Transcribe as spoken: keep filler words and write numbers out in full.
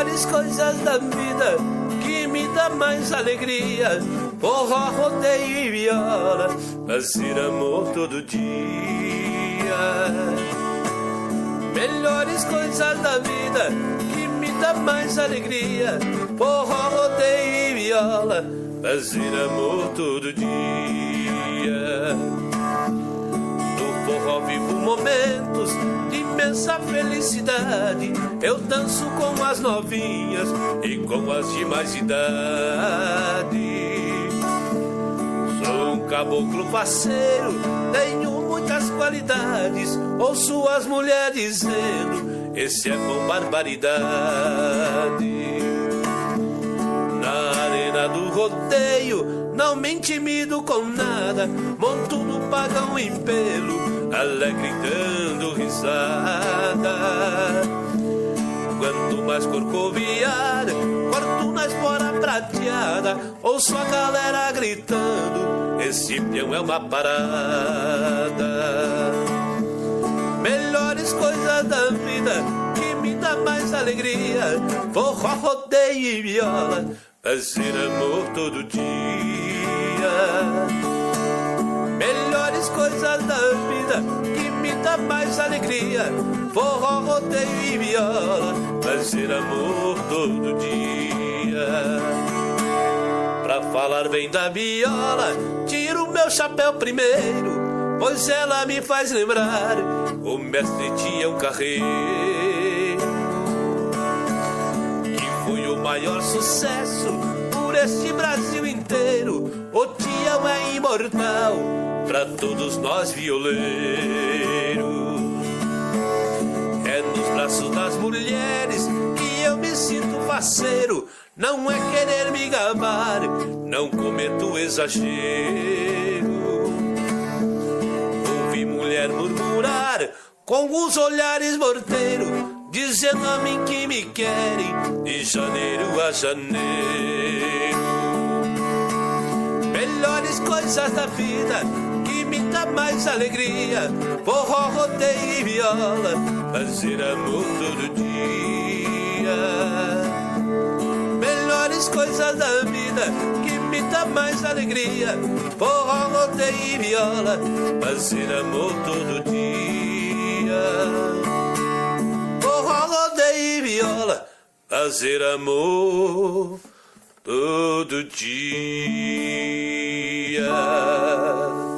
Melhores coisas da vida que me dá mais alegria, forró, rodeio e viola, fazer amor todo dia. Melhores coisas da vida que me dá mais alegria, forró, rodeio e viola, fazer amor todo dia. No forró vivo momentos de imensa felicidade, eu danço com as novinhas e com as de mais idade. Sou um caboclo faceiro, tenho muitas qualidades, ouço as mulheres dizendo, esse é bom barbaridade. Na arena do rodeio não me intimido com nada, monto no pagão em pelo, alegre dando risada. Quanto mais corcoviar, corto na espora prateada, ouço a galera gritando, esse peão é uma parada. Melhores coisas da vida que me dá mais alegria, forró, rodeio e viola, fazer amor todo dia. Melhores coisas da vida que me dá mais alegria, forró, rodeio e viola, fazer amor todo dia. Pra falar bem da viola, tiro meu chapéu primeiro, pois ela me faz lembrar o mestre Tião Carreiro, que foi o maior sucesso por este Brasil inteiro. O Tião é imortal pra todos nós violeiros. É nos braços das mulheres que eu me sinto faceiro, não é querer me gabar, não cometo exagero. Ouvi mulher murmurar com os olhares morteiros, dizendo a mim que me querem de janeiro a janeiro. Melhores coisas da vida que me dá mais alegria, forró, rodeio e viola, fazer amor todo dia. Melhores coisas da vida que me dá mais alegria, forró, rodeio e viola, fazer amor todo dia. Forró, rodeio e viola, fazer amor todo dia.